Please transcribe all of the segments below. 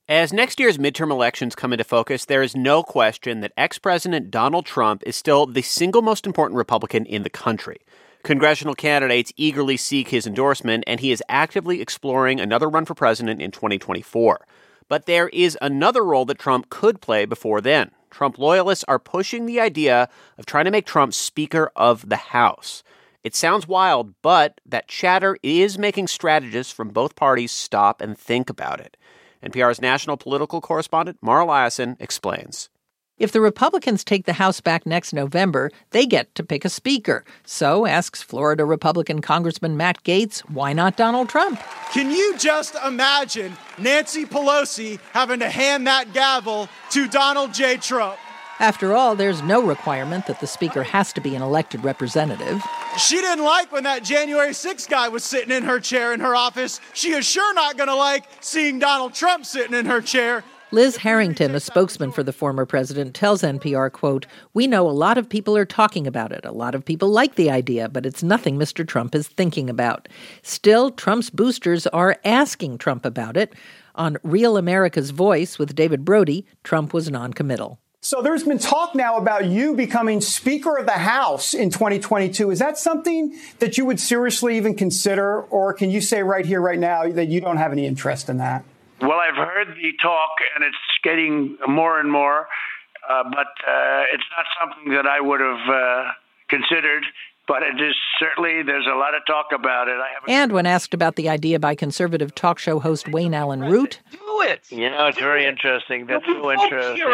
As next year's midterm elections come into focus, there is no question that ex-President Donald Trump is still the single most important Republican in the country. Congressional candidates eagerly seek his endorsement, and he is actively exploring another run for president in 2024. But there is another role that Trump could play before then. Trump loyalists are pushing the idea of trying to make Trump Speaker of the House. It sounds wild, but that chatter is making strategists from both parties stop and think about it. NPR's national political correspondent, Mara Liasson, explains. If the Republicans take the House back next November, they get to pick a speaker. So, asks Florida Republican Congressman Matt Gaetz, why not Donald Trump? Can you just imagine Nancy Pelosi having to hand that gavel to Donald J. Trump? After all, there's no requirement that the speaker has to be an elected representative. She didn't like when that January 6th guy was sitting in her chair in her office. She is sure not going to like seeing Donald Trump sitting in her chair. Liz Harrington, a spokesman for the former president, tells NPR, quote, "We know a lot of people are talking about it. A lot of people like the idea, but it's nothing Mr. Trump is thinking about." Still, Trump's boosters are asking Trump about it. On Real America's Voice with David Brody, Trump was noncommittal. So there's been talk now about you becoming Speaker of the House in 2022. Is that something that you would seriously even consider, or can you say right here, right now, that you don't have any interest in that? Well, I've heard the talk, and it's getting more and more, but it's not something that I would have considered. But it is certainly, there's a lot of talk about it. And when asked about the idea by conservative talk show host Wayne Allen Root, do it. You know, it's very interesting. That's so interesting.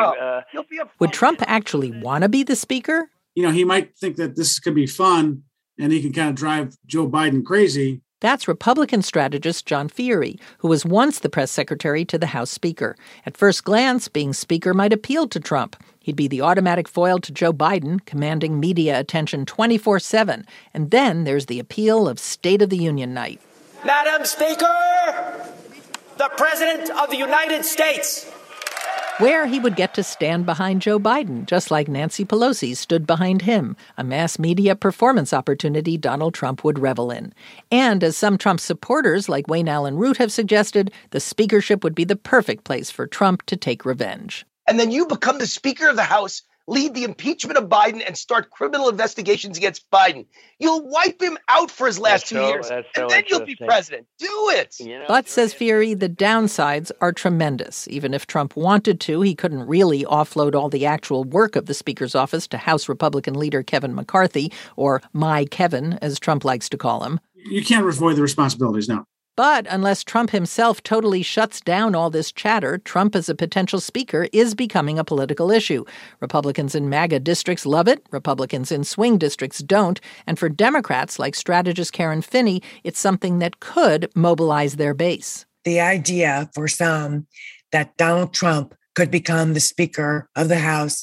Would Trump actually want to be the speaker? You know, he might think that this could be fun and he can kind of drive Joe Biden crazy. That's Republican strategist John Feehery, who was once the press secretary to the House Speaker. At first glance, being Speaker might appeal to Trump. He'd be the automatic foil to Joe Biden, commanding media attention 24/7. And then there's the appeal of State of the Union night. Madam Speaker, the President of the United States. Where he would get to stand behind Joe Biden, just like Nancy Pelosi stood behind him, a mass media performance opportunity Donald Trump would revel in. And as some Trump supporters like Wayne Allen Root have suggested, the speakership would be the perfect place for Trump to take revenge. And then you become the Speaker of the House, lead the impeachment of Biden, and start criminal investigations against Biden. You'll wipe him out for his last 2 years, and then you'll be president. Do it! But, says Feehery, the downsides are tremendous. Even if Trump wanted to, he couldn't really offload all the actual work of the Speaker's office to House Republican leader Kevin McCarthy, or My Kevin, as Trump likes to call him. You can't avoid the responsibilities, no. But unless Trump himself totally shuts down all this chatter, Trump as a potential speaker is becoming a political issue. Republicans in MAGA districts love it. Republicans in swing districts don't. And for Democrats, like strategist Karen Finney, it's something that could mobilize their base. The idea for some that Donald Trump could become the Speaker of the House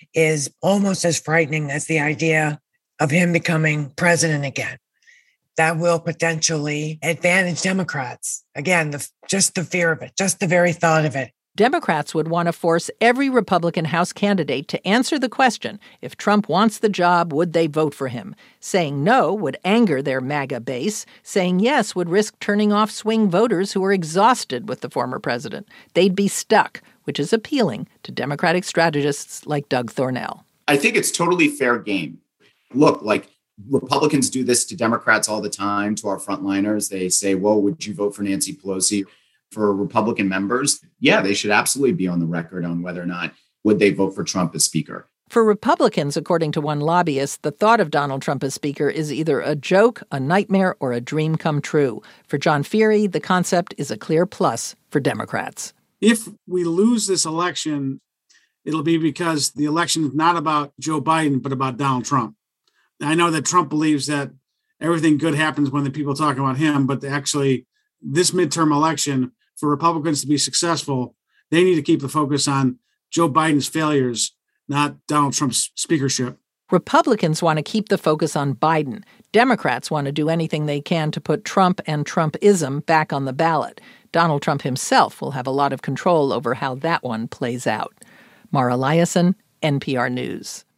is almost as frightening as the idea of him becoming president again. That will potentially advantage Democrats. Again, just the fear of it, just the very thought of it. Democrats would want to force every Republican House candidate to answer the question, if Trump wants the job, would they vote for him? Saying no would anger their MAGA base. Saying yes would risk turning off swing voters who are exhausted with the former president. They'd be stuck, which is appealing to Democratic strategists like Doug Thornell. I think it's totally fair game. Look, Republicans do this to Democrats all the time, to our frontliners. They say, well, would you vote for Nancy Pelosi? For Republican members, yeah, they should absolutely be on the record on whether or not would they vote for Trump as Speaker. For Republicans, according to one lobbyist, the thought of Donald Trump as Speaker is either a joke, a nightmare, or a dream come true. For John Feehery, the concept is a clear plus for Democrats. If we lose this election, it'll be because the election is not about Joe Biden, but about Donald Trump. I know that Trump believes that everything good happens when the people talk about him, but actually this midterm election, for Republicans to be successful, they need to keep the focus on Joe Biden's failures, not Donald Trump's speakership. Republicans want to keep the focus on Biden. Democrats want to do anything they can to put Trump and Trumpism back on the ballot. Donald Trump himself will have a lot of control over how that one plays out. Mara Liasson, NPR News.